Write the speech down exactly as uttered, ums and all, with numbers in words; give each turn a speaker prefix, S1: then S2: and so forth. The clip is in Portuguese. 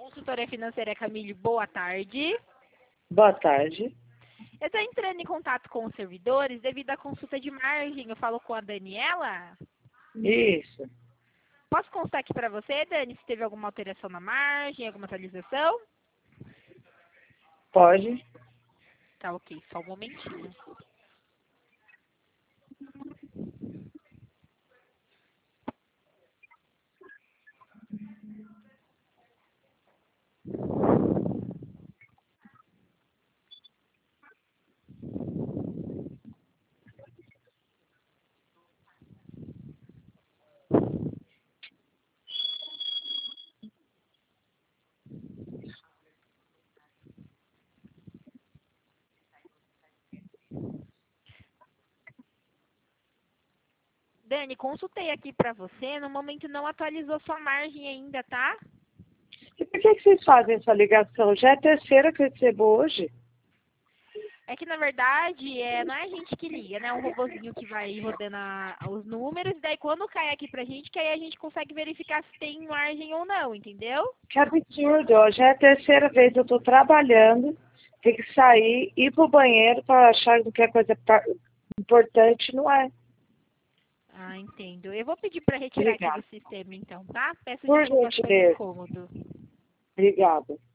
S1: Consultoria financeira Camille, boa tarde.
S2: Boa tarde.
S1: Eu estou entrando em contato com os servidores devido à consulta de margem. Eu falo com a Daniela.
S2: Isso.
S1: Posso constar aqui para você, Dani, se teve alguma alteração na margem, alguma atualização?
S2: Pode.
S1: Tá ok, só um momentinho. Dani, consultei aqui para você, no momento não atualizou sua margem ainda, tá?
S2: E por que, que vocês fazem essa ligação? Já é a terceira que eu recebo hoje.
S1: É que, na verdade, é, não é a gente que liga, né? É um robozinho que vai rodando a- os números, e daí quando cai aqui pra gente, que aí a gente consegue verificar se tem margem ou não, entendeu?
S2: Que absurdo. Ó. Já é a terceira vez que eu estou trabalhando. Tem que sair, ir pro banheiro para achar que é coisa pa- importante. Não é.
S1: Ah, entendo. Eu vou pedir pra retirar aqui do
S2: Obrigada.
S1: sistema, então, tá? Peço
S2: Por
S1: desculpas pelo
S2: gentileza.
S1: incômodo.
S2: Obrigada.